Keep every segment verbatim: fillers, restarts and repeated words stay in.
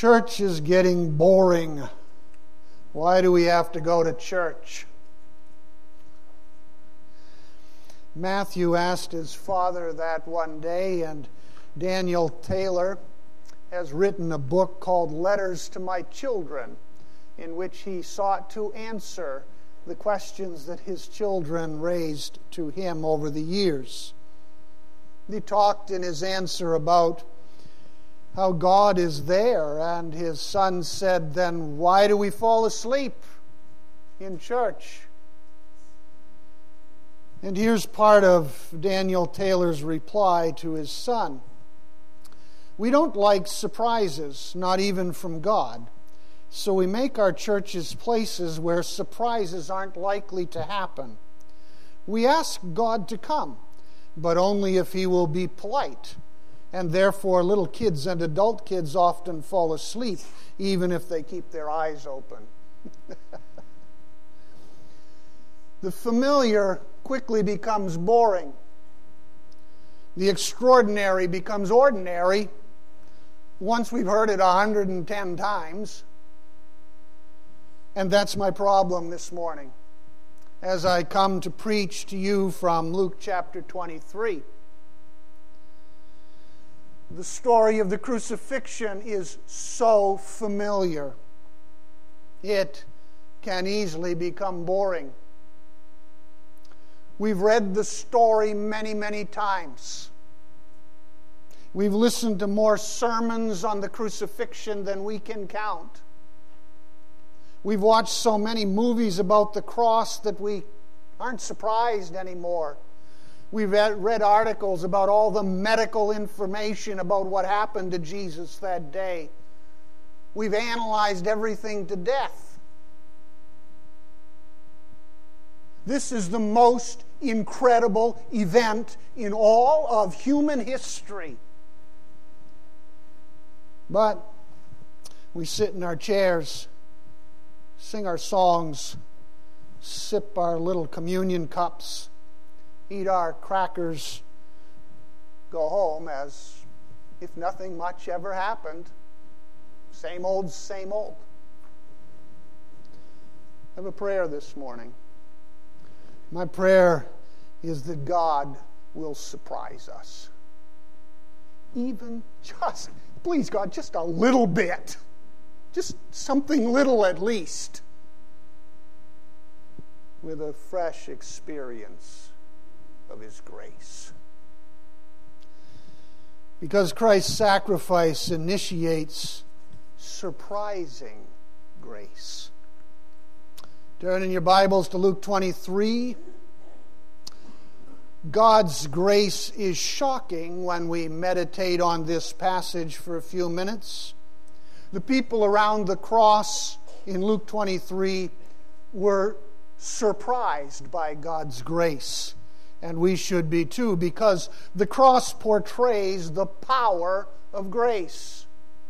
Church is getting boring. Why do we have to go to church? Matthew asked his father that one day, and Daniel Taylor has written a book called Letters to My Children, in which he sought to answer the questions that his children raised to him over the years. He talked in his answer about how God is there, and his son said, then why do we fall asleep in church? And here's part of Daniel Taylor's reply to his son. We don't like surprises, not even from God. So we make our churches places where surprises aren't likely to happen. We ask God to come, but only if He will be polite. And therefore, little kids and adult kids often fall asleep, even if they keep their eyes open. The familiar quickly becomes boring. The extraordinary becomes ordinary once we've heard it one hundred ten times. And that's my problem this morning as I come to preach to you from Luke chapter twenty-three. The story of the crucifixion is so familiar. It can easily become boring. We've read the story many, many times. We've listened to more sermons on the crucifixion than we can count. We've watched so many movies about the cross that we aren't surprised anymore. We've read articles about all the medical information about what happened to Jesus that day. We've analyzed everything to death. This is the most incredible event in all of human history. But we sit in our chairs, sing our songs, sip our little communion cups, eat our crackers, go home as if nothing much ever happened. Same old, same old. I have a prayer this morning. My prayer is that God will surprise us. Even just, please God, just a little bit. Just something little at least. With a fresh experience of His grace. Because Christ's sacrifice initiates surprising grace. Turn in your Bibles to Luke twenty-three. God's grace is shocking when we meditate on this passage for a few minutes. The people around the cross in Luke twenty-three were surprised by God's grace. And we should be too, because the cross portrays the power of grace.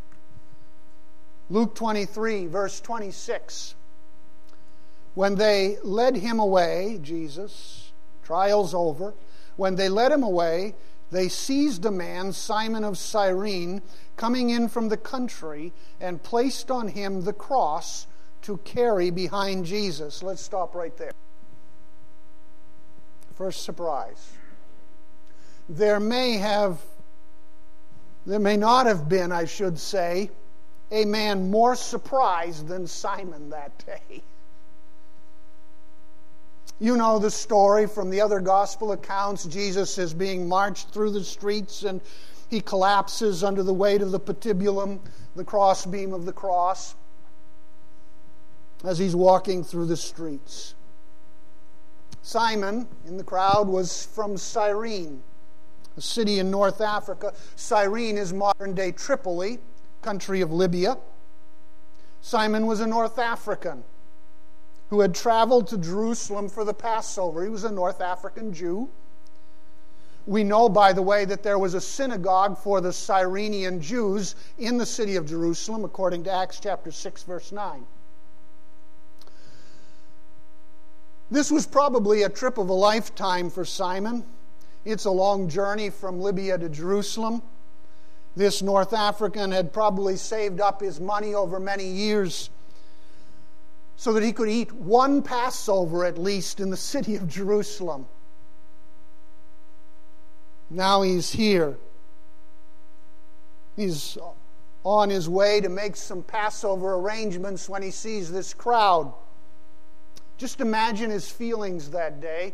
Luke twenty-three, verse twenty-six. When they led Him away, Jesus, trials over, when they led Him away, they seized a man, Simon of Cyrene, coming in from the country, and placed on him the cross to carry behind Jesus. Let's stop right there. First surprise. There may have, there may not have been, I should say, a man more surprised than Simon that day. You know the story from the other gospel accounts. Jesus is being marched through the streets and he collapses under the weight of the patibulum, the crossbeam of the cross, as he's walking through the streets. Simon in the crowd was from Cyrene, a city in North Africa. Cyrene is modern-day Tripoli, country of Libya. Simon was a North African who had traveled to Jerusalem for the Passover. He was a North African Jew. We know, by the way, that there was a synagogue for the Cyrenian Jews in the city of Jerusalem, according to Acts chapter six, verse nine. This was probably a trip of a lifetime for Simon. It's a long journey from Libya to Jerusalem. This North African had probably saved up his money over many years so that he could eat one Passover at least in the city of Jerusalem. Now he's here. He's on his way to make some Passover arrangements when he sees this crowd. Just imagine his feelings that day.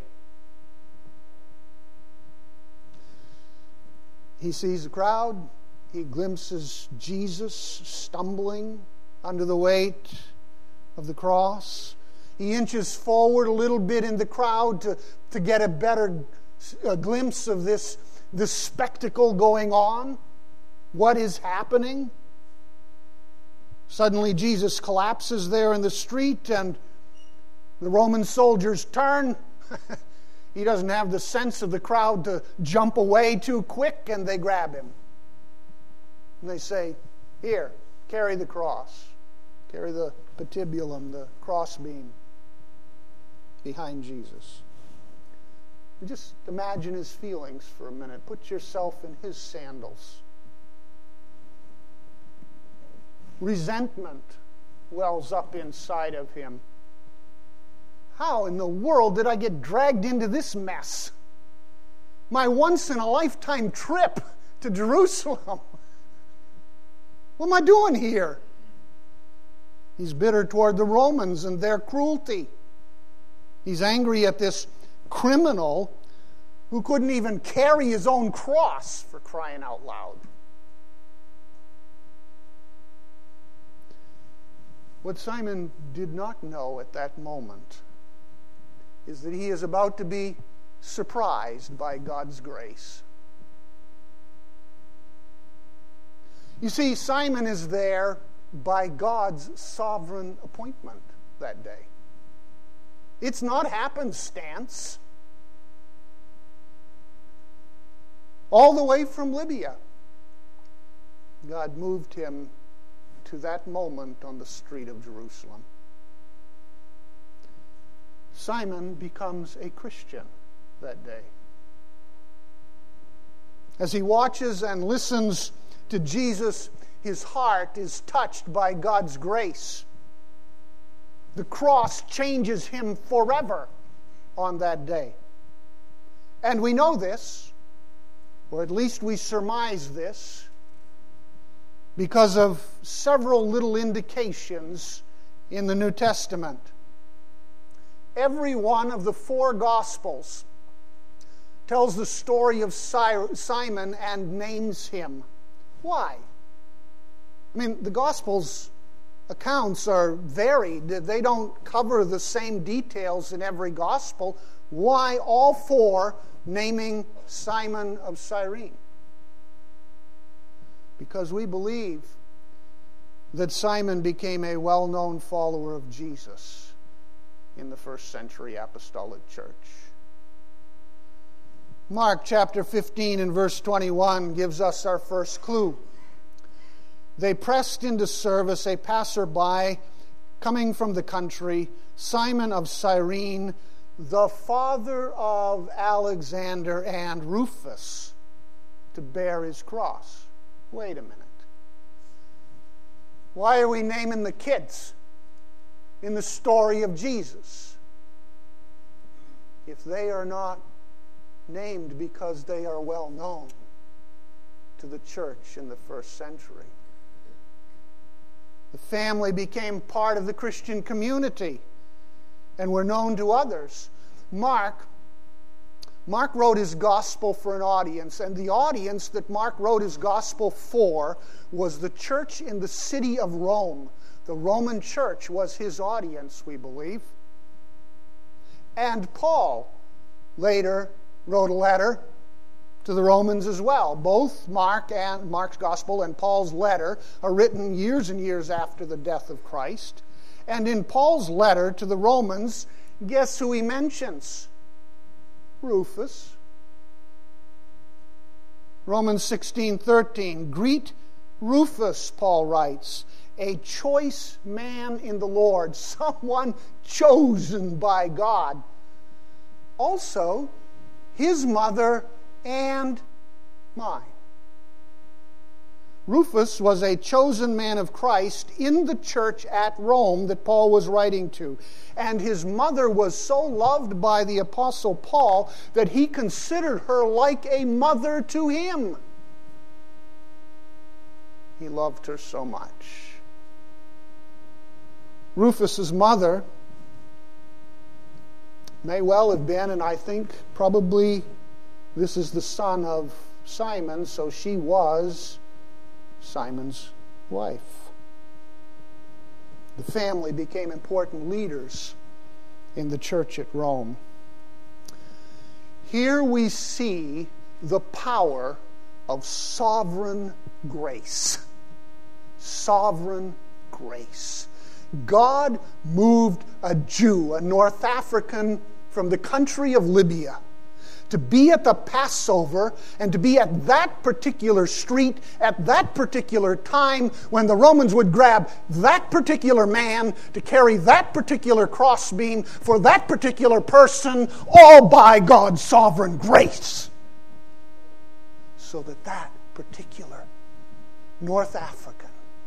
He sees the crowd. He glimpses Jesus stumbling under the weight of the cross. He inches forward a little bit in the crowd to, to get a better a glimpse of this, this spectacle going on. What is happening? Suddenly Jesus collapses there in the street and the Roman soldiers turn. He doesn't have the sense of the crowd to jump away too quick, and they grab him. And they say, "Here, carry the cross. Carry the patibulum, the crossbeam, behind Jesus." Just imagine his feelings for a minute. Put yourself in his sandals. Resentment wells up inside of him. How in the world did I get dragged into this mess? My once-in-a-lifetime trip to Jerusalem. What am I doing here? He's bitter toward the Romans and their cruelty. He's angry at this criminal who couldn't even carry his own cross, for crying out loud. What Simon did not know at that moment is that he is about to be surprised by God's grace. You see, Simon is there by God's sovereign appointment that day. It's not happenstance. All the way from Libya, God moved him to that moment on the street of Jerusalem. Simon becomes a Christian that day. As he watches and listens to Jesus, his heart is touched by God's grace. The cross changes him forever on that day. And we know this, or at least we surmise this, because of several little indications in the New Testament. Every one of the four Gospels tells the story of Simon and names him. Why? I mean, the Gospels' accounts are varied. They don't cover the same details in every Gospel. Why all four naming Simon of Cyrene? Because we believe that Simon became a well-known follower of Jesus in the first century apostolic church. Mark chapter fifteen and verse twenty-one gives us our first clue. They pressed into service a passerby coming from the country, Simon of Cyrene, the father of Alexander and Rufus, to bear his cross. Wait a minute. Why are we naming the kids in the story of Jesus if they are not named because they are well known to the church in the first century? The family became part of the Christian community and were known to others. Mark Mark wrote his gospel for an audience, and the audience that Mark wrote his gospel for was the church in the city of Rome. The Roman church was his audience, we believe. And Paul later wrote a letter to the Romans as well. Both Mark and Mark's gospel and Paul's letter are written years and years after the death of Christ. And in Paul's letter to the Romans, guess who he mentions? Rufus. Romans sixteen thirteen. Greet Rufus, Paul writes, a choice man in the Lord, someone chosen by God. Also, his mother and mine. Rufus was a chosen man of Christ in the church at Rome that Paul was writing to. And his mother was so loved by the Apostle Paul that he considered her like a mother to him. He loved her so much. Rufus's mother may well have been, and I think probably this is the son of Simon, so she was Simon's wife. The family became important leaders in the church at Rome. Here we see the power of sovereign grace. Sovereign grace. God moved a Jew, a North African from the country of Libya, to be at the Passover and to be at that particular street at that particular time when the Romans would grab that particular man to carry that particular crossbeam for that particular person, all by God's sovereign grace. So that that particular North African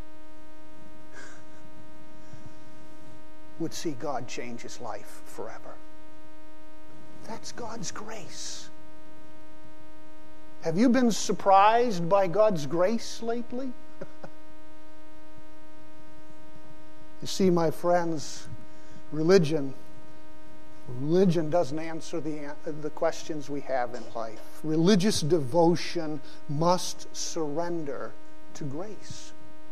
would see God change his life forever. That's God's grace. Have you been surprised by God's grace lately? You see, my friends, religion, religion doesn't answer the, the questions we have in life. Religious devotion must surrender to grace.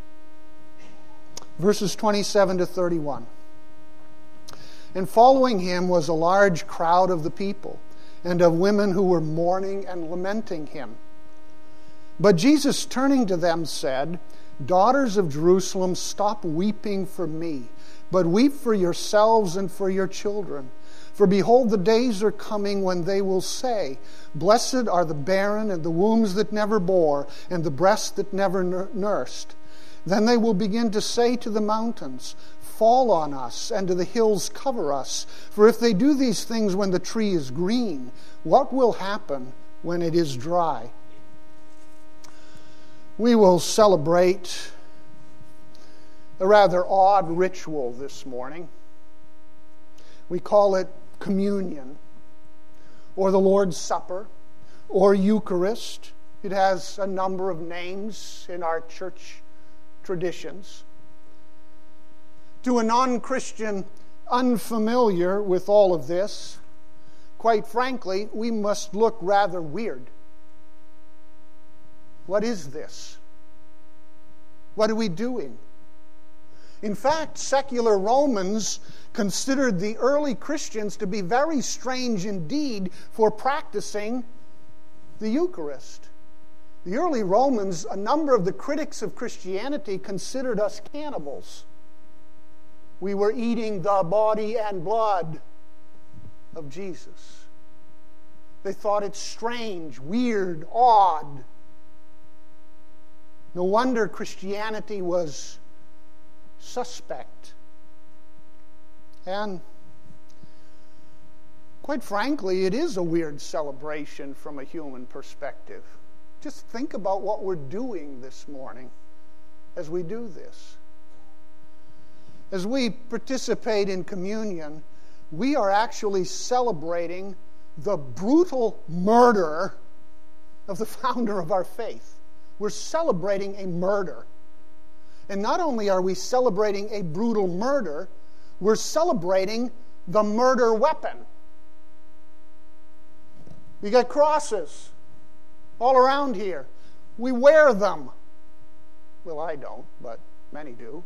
Verses twenty-seven to thirty-one. And following him was a large crowd of the people, and of women who were mourning and lamenting him. But Jesus, turning to them, said, "Daughters of Jerusalem, stop weeping for me, but weep for yourselves and for your children. For behold, the days are coming when they will say, 'Blessed are the barren and the wombs that never bore, and the breasts that never nursed.' Then they will begin to say to the mountains, 'Fall on us,' and to the hills, 'Cover us.' For if they do these things when the tree is green, what will happen when it is dry?" We will celebrate a rather odd ritual this morning. We call it communion, or the Lord's Supper, or Eucharist. It has a number of names in our church traditions. To a non-Christian unfamiliar with all of this, quite frankly, we must look rather weird. What is this? What are we doing? In fact, secular Romans considered the early Christians to be very strange indeed for practicing the Eucharist. The early Romans, a number of the critics of Christianity, considered us cannibals. We were eating the body and blood of Jesus. They thought it strange, weird, odd. No wonder Christianity was suspect. And quite frankly, it is a weird celebration from a human perspective. Just think about what we're doing this morning as we do this. As we participate in communion, we are actually celebrating the brutal murder of the founder of our faith. We're celebrating a murder. And not only are we celebrating a brutal murder, we're celebrating the murder weapon. We got crosses all around here. We wear them. Well, I don't, but many do.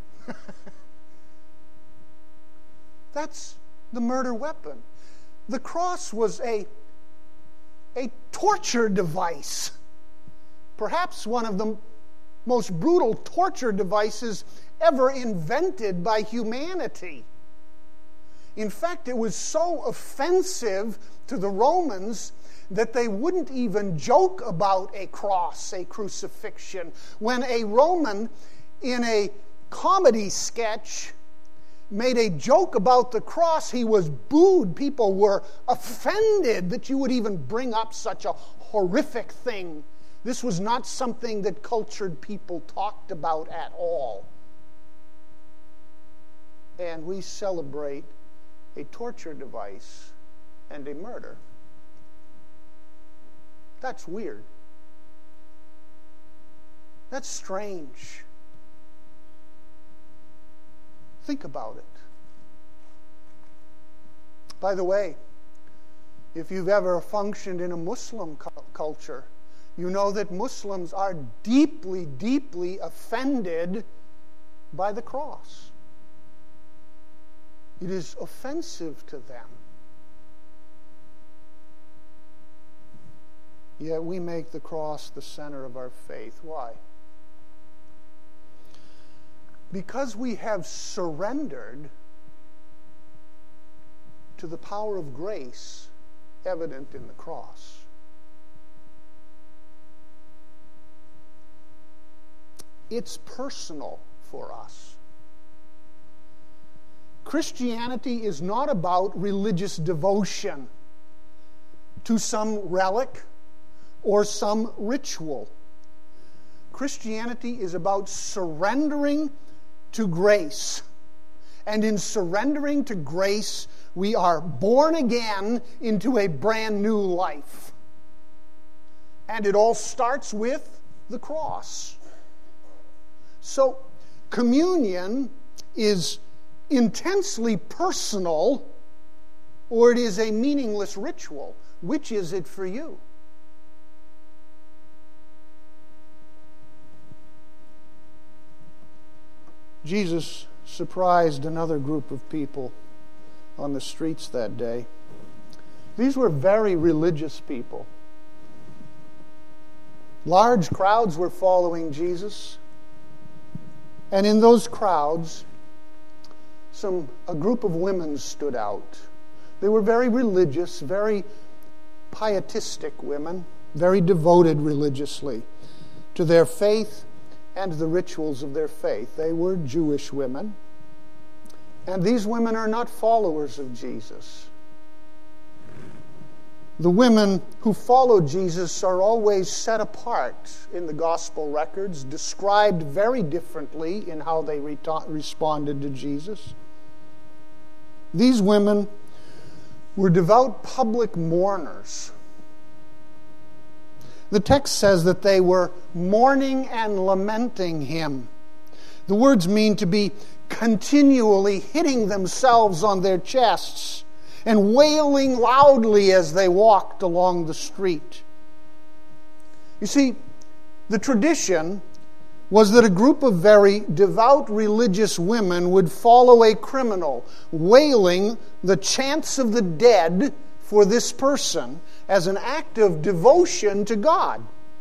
That's the murder weapon. The cross was a, a torture device. Perhaps one of the most brutal torture devices ever invented by humanity. In fact, it was so offensive to the Romans that they wouldn't even joke about a cross, a crucifixion. When a Roman in a comedy sketch made a joke about the cross, he was booed. People were offended that you would even bring up such a horrific thing. This was not something that cultured people talked about at all. And we celebrate a torture device and a murder. That's weird. That's strange. Think about it. By the way, if you've ever functioned in a Muslim cu- culture, you know that Muslims are deeply, deeply offended by the cross. It is offensive to them. Yet we make the cross the center of our faith. Why? Because we have surrendered to the power of grace evident in the cross. It's personal for us. Christianity is not about religious devotion to some relic or some ritual. Christianity is about surrendering to grace. And in surrendering to grace, we are born again into a brand new life. And it all starts with the cross. So, communion is intensely personal, or it is a meaningless ritual. Which is it for you? Jesus surprised another group of people on the streets that day. These were very religious people. Large crowds were following Jesus. And in those crowds, some a group of women stood out. They were very religious, very pietistic women, very devoted religiously to their faith and the rituals of their faith. They were Jewish women. And these women are not followers of Jesus. The women who follow Jesus are always set apart in the gospel records, described very differently in how they re- responded to Jesus. These women were devout public mourners. The text says that they were mourning and lamenting him. The words mean to be continually hitting themselves on their chests and wailing loudly as they walked along the street. You see, the tradition was that a group of very devout religious women would follow a criminal, wailing the chants of the dead for this person as an act of devotion to God.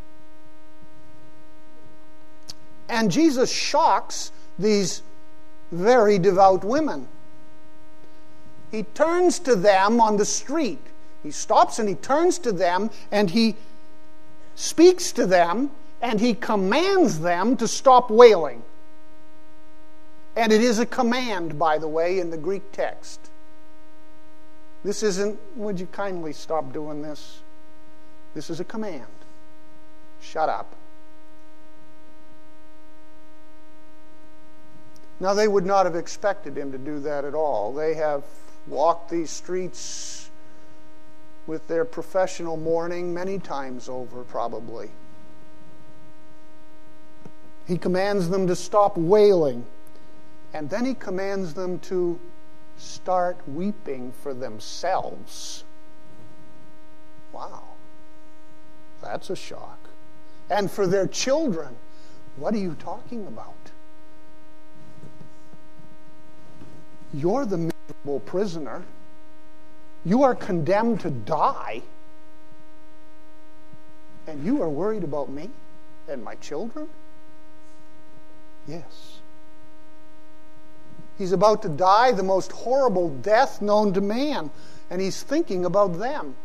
And Jesus shocks these very devout women. He turns to them on the street. He stops and he turns to them and he speaks to them and he commands them to stop wailing. And it is a command, by the way, in the Greek text. This isn't, would you kindly stop doing this? This is a command. Shut up. Now, they would not have expected him to do that at all. They have walked these streets with their professional mourning many times over, probably. He commands them to stop wailing, and then he commands them to start weeping for themselves. Wow. That's a shock. And for their children. What are you talking about? You're the miserable prisoner. You are condemned to die. And you are worried about me and my children? Yes. He's about to die the most horrible death known to man, and he's thinking about them.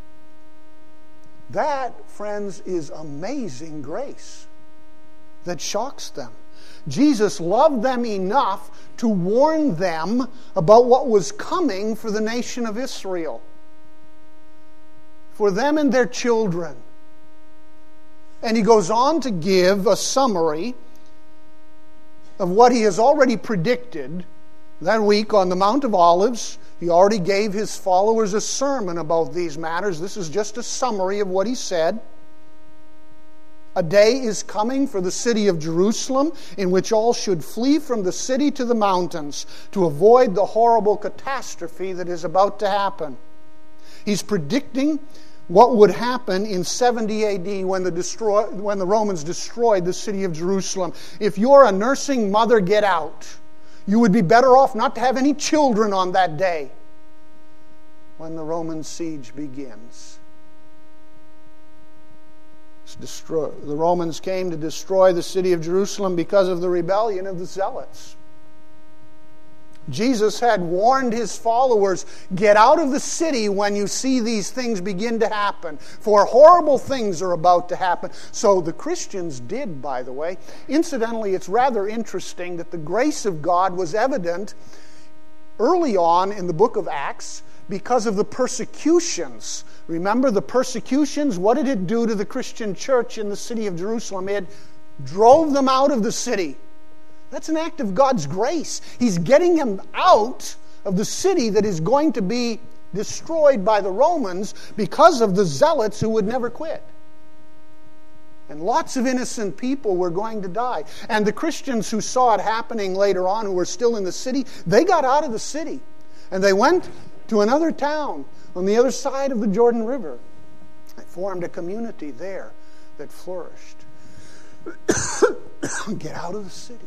That, friends, is amazing grace that shocks them. Jesus loved them enough to warn them about what was coming for the nation of Israel, for them and their children. And he goes on to give a summary of what he has already predicted that week on the Mount of Olives. He already gave his followers a sermon about these matters. This is just a summary of what he said. A day is coming for the city of Jerusalem in which all should flee from the city to the mountains to avoid the horrible catastrophe that is about to happen. He's predicting what would happen in seventy A D when the, destroy, when the Romans destroyed the city of Jerusalem. If you're a nursing mother, get out. You would be better off not to have any children on that day when the Roman siege begins. Destroy. The Romans came to destroy the city of Jerusalem because of the rebellion of the Zealots. Jesus had warned his followers, get out of the city when you see these things begin to happen, for horrible things are about to happen. So the Christians did, by the way. Incidentally, it's rather interesting that the grace of God was evident early on in the book of Acts because of the persecutions. Remember the persecutions? What did it do to the Christian church in the city of Jerusalem? It drove them out of the city. That's an act of God's grace. He's getting them out of the city that is going to be destroyed by the Romans because of the zealots who would never quit. And lots of innocent people were going to die. And the Christians who saw it happening later on, who were still in the city, they got out of the city. And they went to another town on the other side of the Jordan River. They formed a community there that flourished. Get out of the city.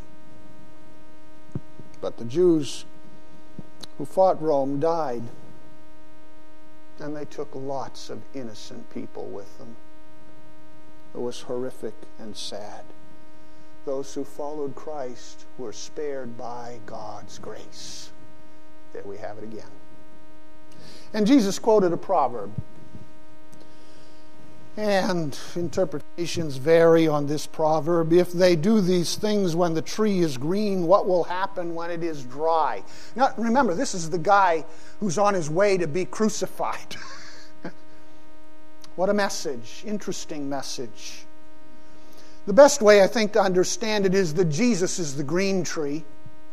But the Jews who fought Rome died, and they took lots of innocent people with them. It was horrific and sad. Those who followed Christ were spared by God's grace. There we have it again. And Jesus quoted a proverb. And interpretations vary on this proverb. If they do these things when the tree is green, what will happen when it is dry? Now, remember, this is the guy who's on his way to be crucified. What a message. Interesting message. The best way, I think, to understand it is that Jesus is the green tree.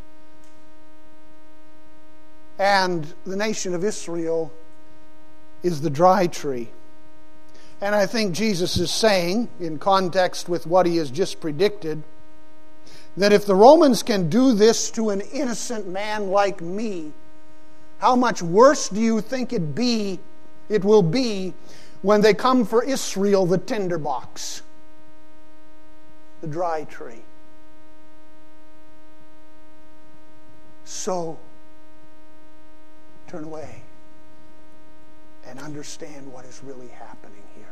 And the nation of Israel is the dry tree. And I think Jesus is saying, in context with what he has just predicted, that if the Romans can do this to an innocent man like me, how much worse do you think it be, it will be when they come for Israel, the tinderbox, the dry tree? So, turn away and understand what is really happening here.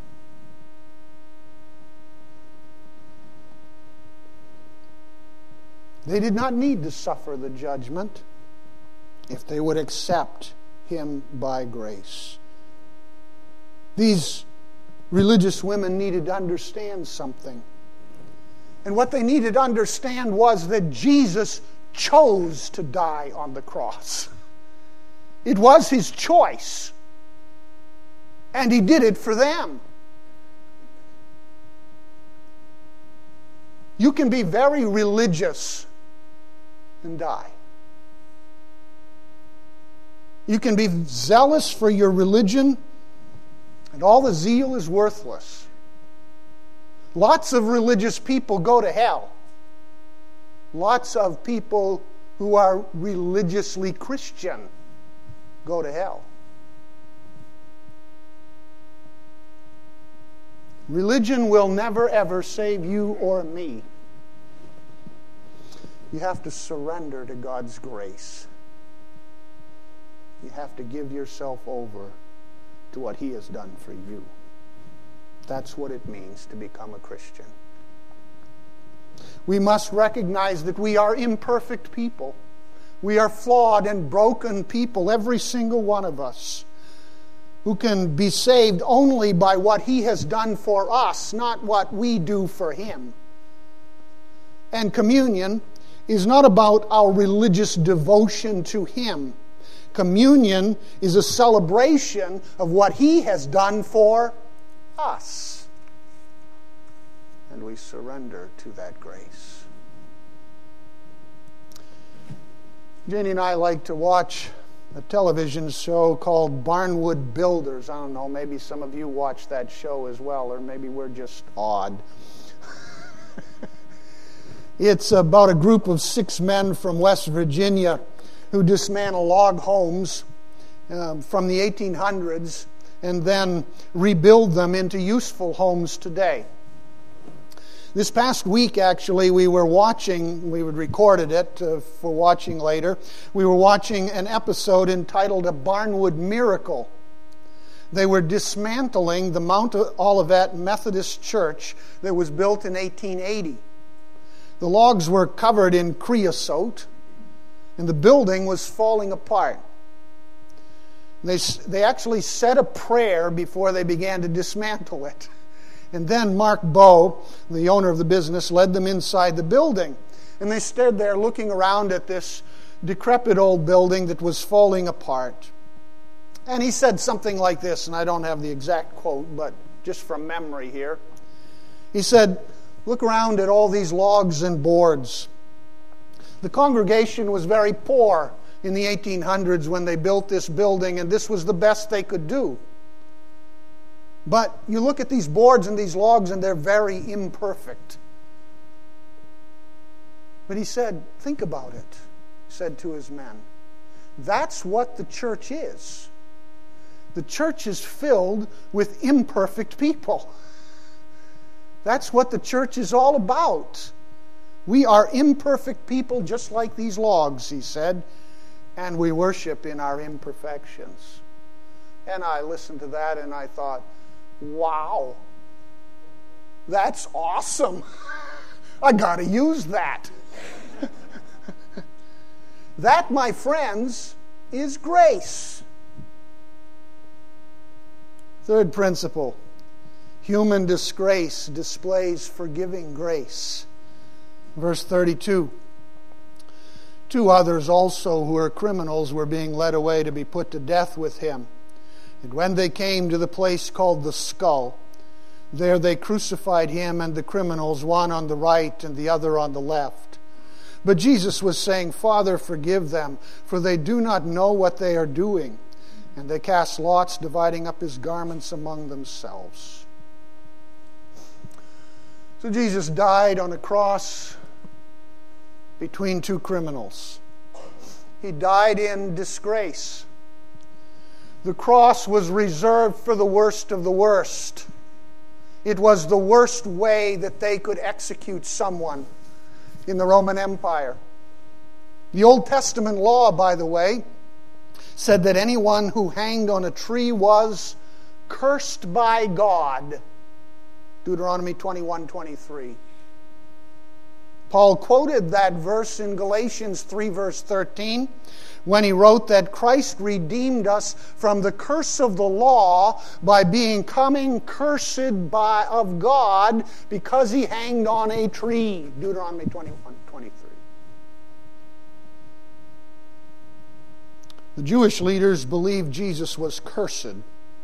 They did not need to suffer the judgment if they would accept him by grace. These religious women needed to understand something. And what they needed to understand was that Jesus chose to die on the cross. It was his choice. And he did it for them. You can be very religious and die. You can be zealous for your religion, and all the zeal is worthless. Lots of religious people go to hell. Lots of people who are religiously Christian go to hell. Religion will never ever save you or me. You have to surrender to God's grace. You have to give yourself over to what he has done for you. That's what it means to become a Christian. We must recognize that we are imperfect people. We are flawed and broken people, every single one of us, who can be saved only by what he has done for us, not what we do for him. And communion is not about our religious devotion to him. Communion is a celebration of what he has done for us. and we surrender to that grace. Jenny and I like to watch a television show called Barnwood Builders. I don't know, maybe some of you watch that show as well, or maybe we're just odd. It's about a group of six men from West Virginia who dismantle log homes um, from the eighteen hundreds and then rebuild them into useful homes today. This past week, actually, we were watching, we had recorded it uh, for watching later, we were watching an episode entitled A Barnwood Miracle. They were dismantling the Mount Olivet Methodist Church that was built in eighteen eighty. The logs were covered in creosote, and the building was falling apart. They, they actually said a prayer before they began to dismantle it. And then Mark Bowe, the owner of the business, led them inside the building. And they stood there looking around at this decrepit old building that was falling apart. And he said something like this, and I don't have the exact quote, but just from memory here. He said, "Look around at all these logs and boards. The congregation was very poor in the eighteen hundreds when they built this building, and this was the best they could do. But you look at these boards and these logs, and they're very imperfect." But he said, "Think about it," he said to his men. "That's what the church is. The church is filled with imperfect people. That's what the church is all about. We are imperfect people just like these logs," he said, "and we worship in our imperfections." And I listened to that and I thought, wow, that's awesome. I got to use that. That, my friends, is grace. Third principle, human disgrace displays forgiving grace. Verse thirty-two, two others also who were criminals were being led away to be put to death with him. And when they came to the place called the Skull, there they crucified him and the criminals, one on the right and the other on the left. But Jesus was saying, "Father, forgive them, for they do not know what they are doing." And they cast lots, dividing up his garments among themselves. So Jesus died on a cross between two criminals. He died in disgrace. The cross was reserved for the worst of the worst. It was the worst way that they could execute someone in the Roman Empire. The Old Testament law, by the way, said that anyone who hanged on a tree was cursed by God. Deuteronomy twenty-one twenty-three. Paul quoted that verse in Galatians three, verse thirteen, when he wrote that Christ redeemed us from the curse of the law by becoming cursed by of God because he hanged on a tree. Deuteronomy twenty-one twenty-three. The Jewish leaders believed Jesus was cursed.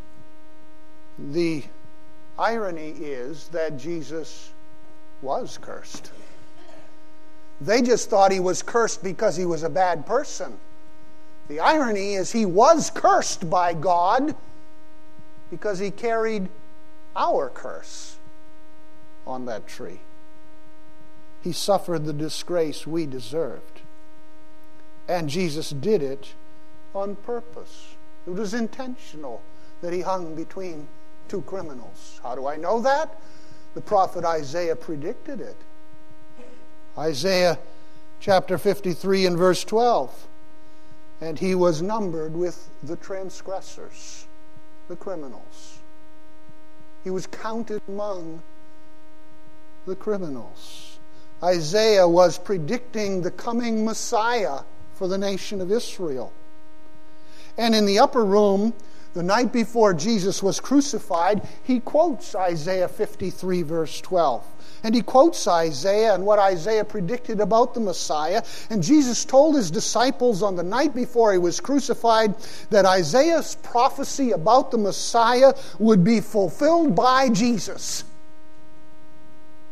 The irony is that Jesus was cursed. They just thought he was cursed because he was a bad person. The irony is he was cursed by God because he carried our curse on that tree. He suffered the disgrace we deserved. And Jesus did it on purpose. It was intentional that he hung between two criminals. How do I know that? The prophet Isaiah predicted it. Isaiah chapter fifty-three and verse twelve. And he was numbered with the transgressors, the criminals. He was counted among the criminals. Isaiah was predicting the coming Messiah for the nation of Israel. And in the upper room, the night before Jesus was crucified, he quotes Isaiah fifty-three, verse twelve. And he quotes Isaiah and what Isaiah predicted about the Messiah. And Jesus told his disciples on the night before he was crucified that Isaiah's prophecy about the Messiah would be fulfilled by Jesus.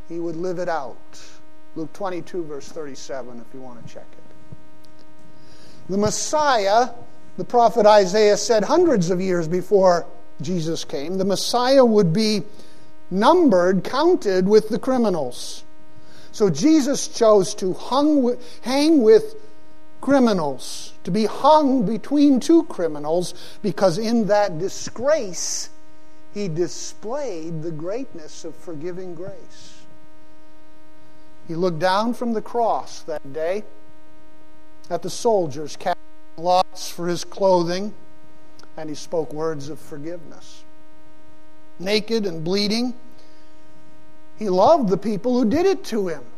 he would live it out. Luke twenty-two, verse thirty-seven, if you want to check it. The Messiah, the prophet Isaiah said hundreds of years before Jesus came, the Messiah would be numbered, counted with the criminals. So Jesus chose to hung with, hang with criminals, to be hung between two criminals, because in that disgrace, he displayed the greatness of forgiving grace. He looked down from the cross that day at the soldiers casting lots for his clothing, and he spoke words of forgiveness. Naked and bleeding, he loved the people who did it to him.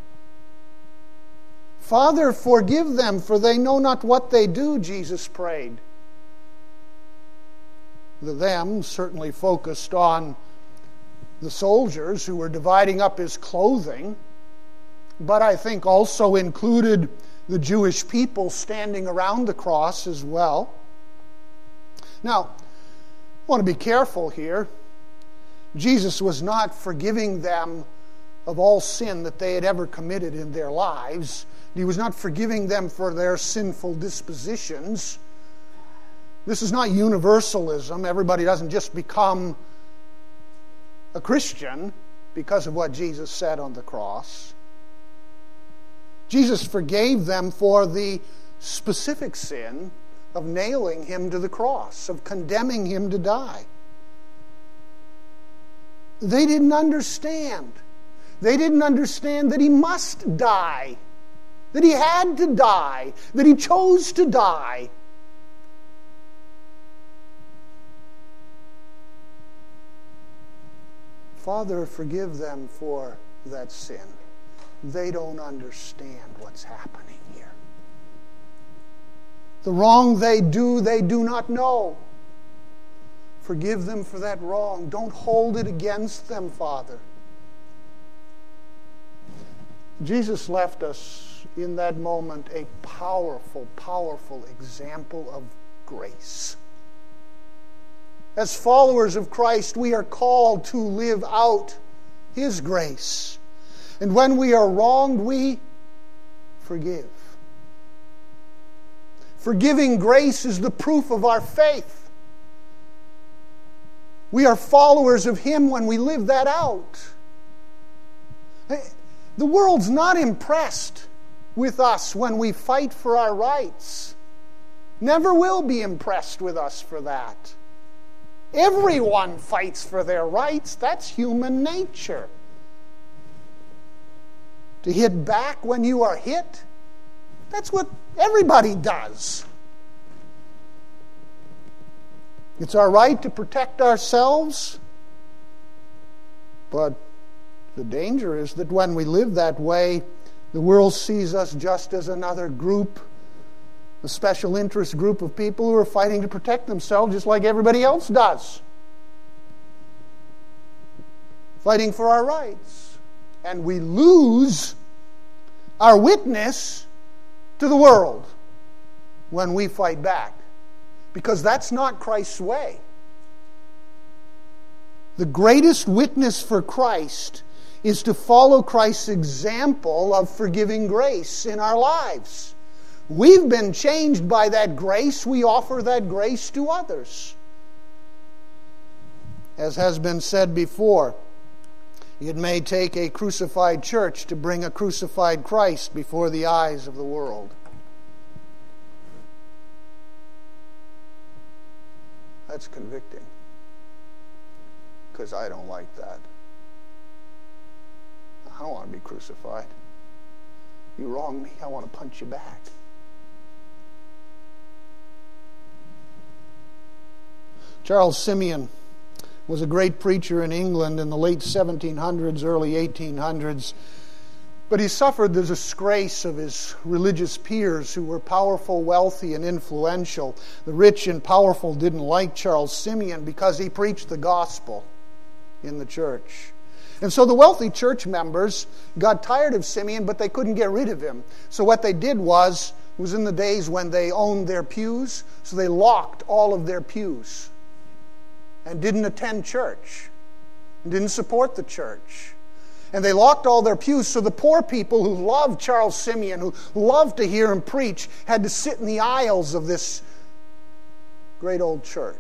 Father, forgive them, for they know not what they do, Jesus prayed. The them certainly focused on the soldiers who were dividing up his clothing, but I think also included the Jewish people standing around the cross as well. Now, I want to be careful here. Jesus was not forgiving them of all sin that they had ever committed in their lives. He was not forgiving them for their sinful dispositions. This is not universalism. Everybody doesn't just become a Christian because of what Jesus said on the cross. Jesus forgave them for the specific sin of nailing him to the cross, of condemning him to die. They didn't understand. They didn't understand that he must die, that he had to die, that he chose to die. Father, forgive them for that sin. They don't understand what's happening here. The wrong they do, they do not know. Forgive them for that wrong. Don't hold it against them, Father. Jesus left us in that moment a powerful, powerful example of grace. As followers of Christ, we are called to live out His grace. And when we are wronged, we forgive. Forgiving grace is the proof of our faith. We are followers of Him when we live that out. The world's not impressed with us when we fight for our rights. Never will be impressed with us for that. Everyone fights for their rights. That's human nature. To hit back when you are hit, that's what everybody does. It's our right to protect ourselves, but the danger is that when we live that way, the world sees us just as another group, a special interest group of people who are fighting to protect themselves just like everybody else does. Fighting for our rights. And we lose our witness to the world when we fight back. Because that's not Christ's way. The greatest witness for Christ is to follow Christ's example of forgiving grace in our lives. We've been changed by that grace. We offer that grace to others. As has been said before, it may take a crucified church to bring a crucified Christ before the eyes of the world. That's convicting, because I don't like that. I don't want to be crucified. You wrong me, I want to punch you back. Charles Simeon was a great preacher in England in the late seventeen hundreds, early eighteen hundreds. But he suffered the disgrace of his religious peers who were powerful, wealthy, and influential. The rich and powerful didn't like Charles Simeon because he preached the gospel in the church. And so the wealthy church members got tired of Simeon, but they couldn't get rid of him. So what they did was, it was in the days when they owned their pews, so they locked all of their pews and didn't attend church and didn't support the church. And they locked all their pews, so the poor people who loved Charles Simeon, who loved to hear him preach, had to sit in the aisles of this great old church.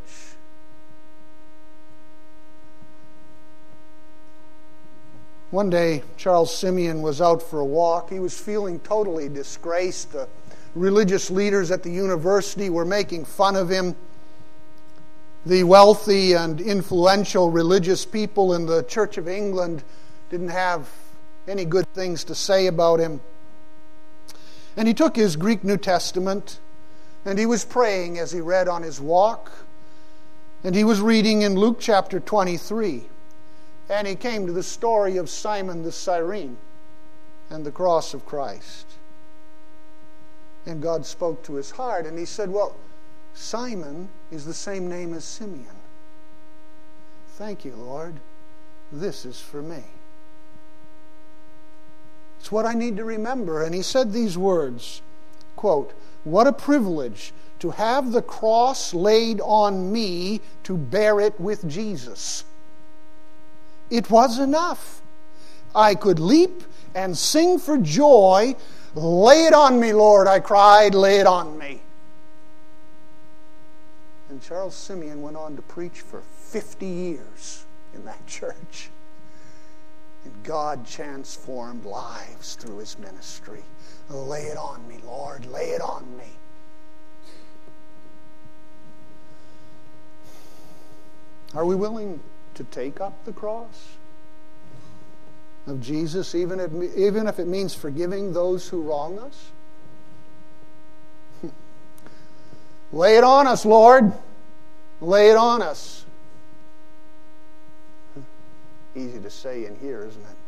One day, Charles Simeon was out for a walk. He was feeling totally disgraced. The religious leaders at the university were making fun of him. The wealthy and influential religious people in the Church of England didn't have any good things to say about him. And he took his Greek New Testament, and he was praying as he read on his walk. And he was reading in Luke chapter twenty-three. And he came to the story of Simon the Cyrene and the cross of Christ. And God spoke to his heart, and he said, well, Simon is the same name as Simeon. Thank you, Lord. This is for me. It's what I need to remember. And he said these words, quote, what a privilege to have the cross laid on me to bear it with Jesus. It was enough. I could leap and sing for joy. Lay it on me, Lord, I cried, lay it on me. And Charles Simeon went on to preach for fifty years in that church. And God transformed lives through his ministry. Lay it on me, Lord, lay it on me. Are we willing to take up the cross of Jesus, even if, even if it means forgiving those who wrong us? Lay it on us, Lord. Lay it on us. Easy to say and hear, isn't it?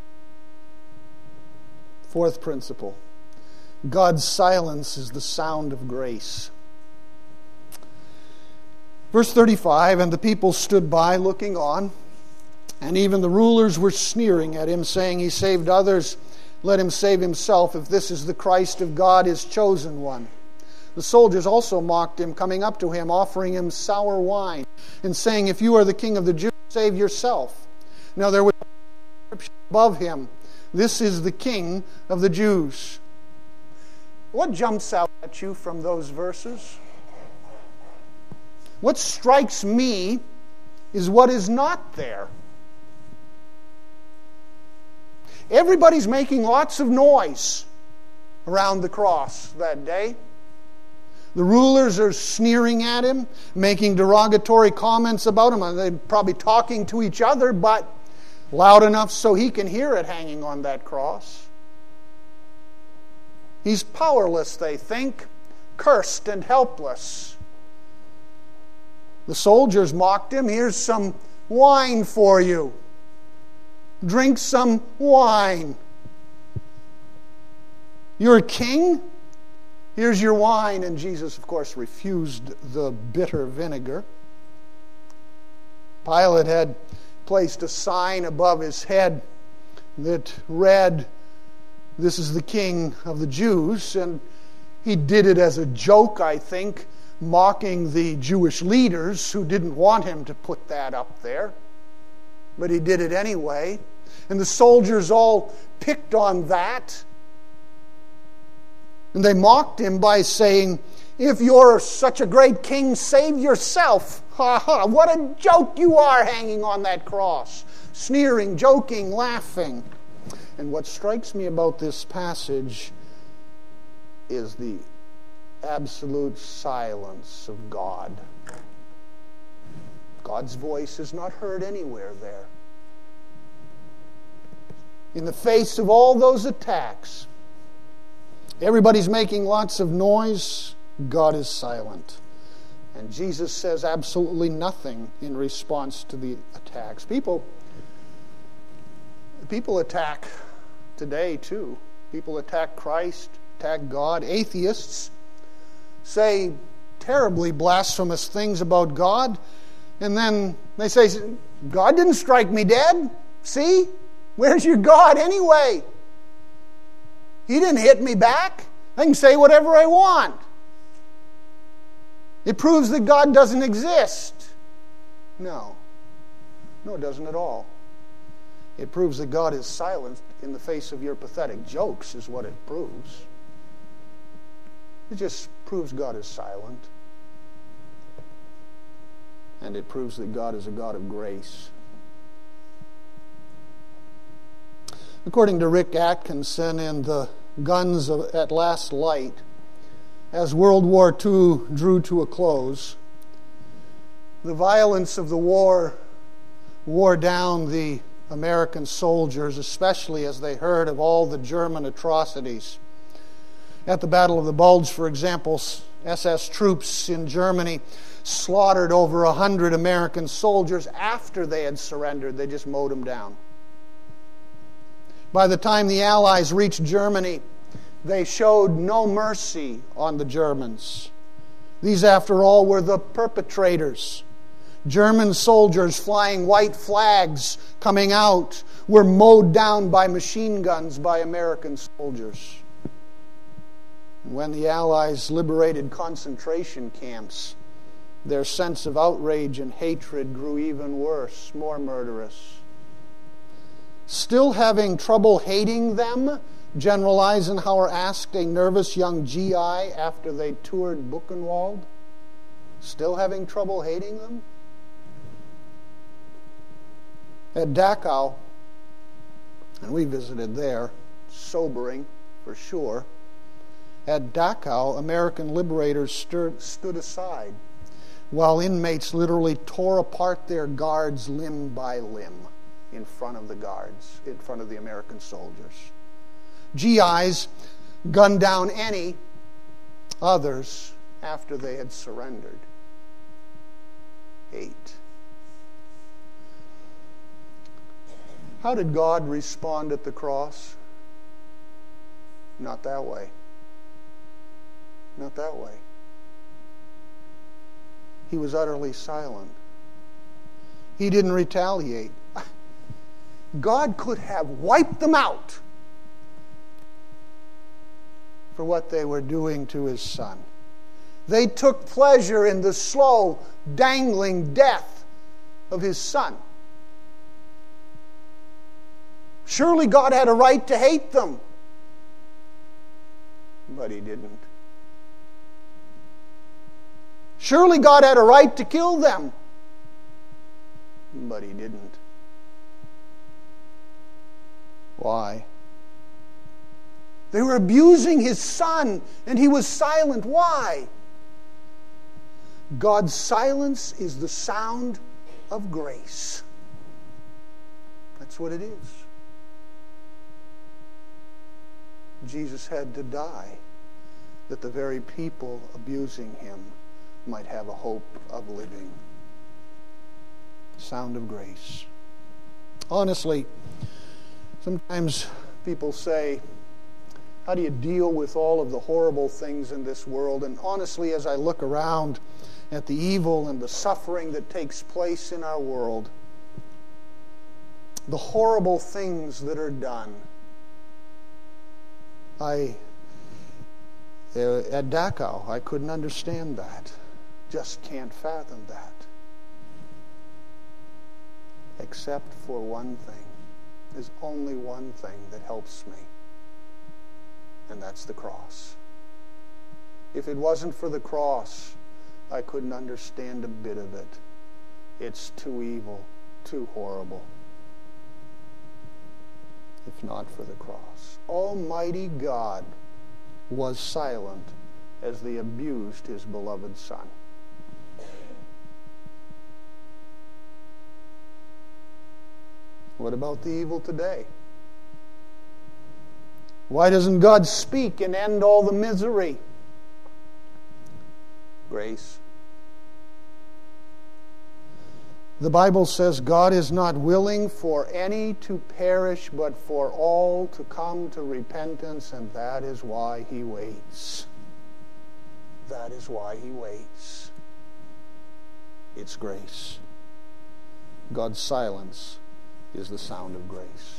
Fourth principle. God's silence is the sound of grace. Verse thirty-five, and the people stood by looking on, and even the rulers were sneering at him, saying, he saved others, let him save himself, if this is the Christ of God, his chosen one. The soldiers also mocked him, coming up to him, offering him sour wine, and saying, if you are the king of the Jews, save yourself. Now there was a inscription above him, this is the King of the Jews. What jumps out at you from those verses? What strikes me is what is not there. Everybody's making lots of noise around the cross that day. The rulers are sneering at him, making derogatory comments about him. They're probably talking to each other, but loud enough so he can hear it hanging on that cross. He's powerless, they think, cursed and helpless. The soldiers mocked him. Here's some wine for you. Drink some wine. You're a king? Here's your wine. And Jesus, of course, refused the bitter vinegar. Pilate had placed a sign above his head that read, this is the King of the Jews. And he did it as a joke, I think, mocking the Jewish leaders who didn't want him to put that up there. But he did it anyway. And the soldiers all picked on that. And they mocked him by saying, if you're such a great king, save yourself. Ha ha, what a joke you are hanging on that cross. Sneering, joking, laughing. And what strikes me about this passage is the absolute silence of God. God's voice is not heard anywhere there. In the face of all those attacks, everybody's making lots of noise, God is silent. And Jesus says absolutely nothing in response to the attacks. People, people attack today too. People attack Christ, attack God. Atheists say terribly blasphemous things about God, and then they say, God didn't strike me dead. See? Where's your God anyway? He didn't hit me back. I can say whatever I want. It proves that God doesn't exist. No. No, it doesn't at all. It proves that God is silent in the face of your pathetic jokes, is what it proves. It just proves God is silent. And it proves that God is a God of grace. According to Rick Atkinson in The Guns at Last Light, as World War Two drew to a close, the violence of the war wore down the American soldiers, especially as they heard of all the German atrocities. At the Battle of the Bulge, for example, S S troops in Germany slaughtered over a hundred American soldiers after they had surrendered. They just mowed them down. By the time the Allies reached Germany, they showed no mercy on the Germans. These, after all, were the perpetrators. German soldiers flying white flags coming out were mowed down by machine guns by American soldiers. And when the Allies liberated concentration camps, their sense of outrage and hatred grew even worse, more murderous. Still having trouble hating them, General Eisenhower asked a nervous young G I after they toured Buchenwald. Still having trouble hating them? At Dachau, and we visited there, sobering for sure, at Dachau, American liberators stirred, stood aside while inmates literally tore apart their guards limb by limb in front of the guards, in front of the American soldiers. G Is gunned down any others after they had surrendered. Hate. How did God respond at the cross? Not that way. Not that way. He was utterly silent. He didn't retaliate. God could have wiped them out for what they were doing to His Son. They took pleasure in the slow, dangling death of His Son. Surely God had a right to hate them. But He didn't. Surely God had a right to kill them. But He didn't. Why? They were abusing His Son, and He was silent. Why? God's silence is the sound of grace. That's what it is. Jesus had to die that the very people abusing Him might have a hope of living. Sound of grace. Honestly, sometimes people say, how do you deal with all of the horrible things in this world? And honestly, as I look around at the evil and the suffering that takes place in our world, the horrible things that are done, I, uh, at Dachau, I couldn't understand that. Just can't fathom that. Except for one thing. There's only one thing that helps me. And that's the cross. If it wasn't for the cross, I couldn't understand a bit of it. It's too evil, too horrible. If not for the cross. Almighty God was silent as they abused His beloved Son. What about the evil today? Why doesn't God speak and end all the misery? Grace. The Bible says God is not willing for any to perish, but for all to come to repentance, and that is why He waits. That is why He waits. It's grace. God's silence is the sound of grace.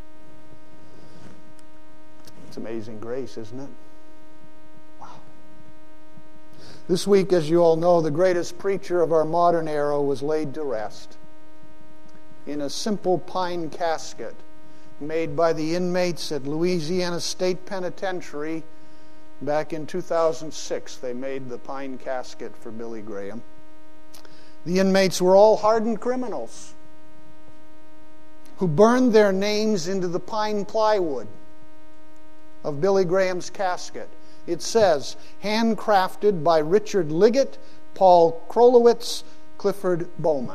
It's amazing grace, isn't it? Wow. This week, as you all know, the greatest preacher of our modern era was laid to rest. in a simple pine casket made by the inmates at Louisiana State Penitentiary back in two thousand six. They made the pine casket for Billy Graham. The inmates were all hardened criminals who burned their names into the pine plywood of Billy Graham's casket. It says, handcrafted by Richard Liggett, Paul Krolowitz, Clifford Bowman.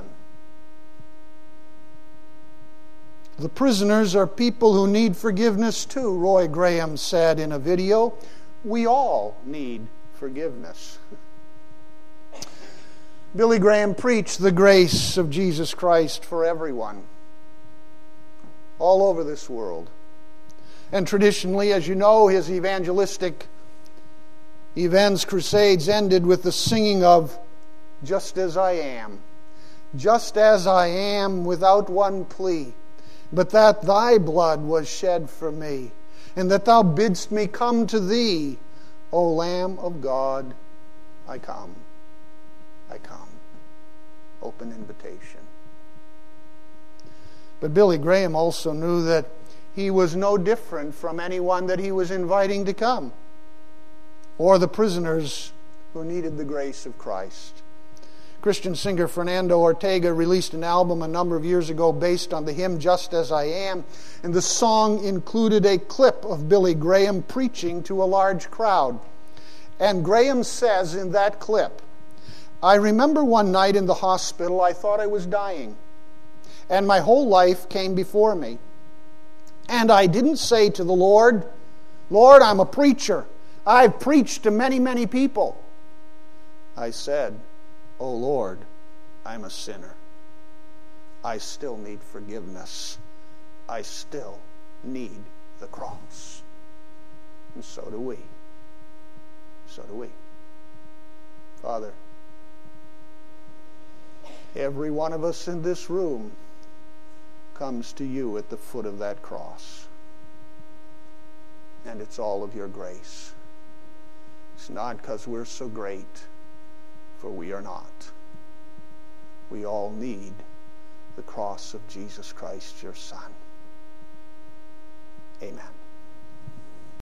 The prisoners are people who need forgiveness too, Roy Graham said in a video. We all need forgiveness. Billy Graham preached the grace of Jesus Christ for everyone, all over this world. And traditionally, as you know, his evangelistic events, crusades, ended with the singing of Just As I Am. Just as I am, without one plea, but that thy blood was shed for me, and that thou bidst me come to thee, O Lamb of God, I come, I come. Open invitation. But Billy Graham also knew that he was no different from anyone that he was inviting to come, or the prisoners who needed the grace of Christ. Christian singer Fernando Ortega released an album a number of years ago based on the hymn Just As I Am, and the song included a clip of Billy Graham preaching to a large crowd. And Graham says in that clip, I remember one night in the hospital I thought I was dying, and my whole life came before me. And I didn't say to the Lord, Lord, I'm a preacher. I've preached to many, many people. I said, Oh Lord, I'm a sinner. I still need forgiveness. I still need the cross. And so do we. So do we. Father, every one of us in this room comes to you at the foot of that cross. And it's all of your grace. It's not because we're so great, for we are not. We all need the cross of Jesus Christ, your Son. Amen.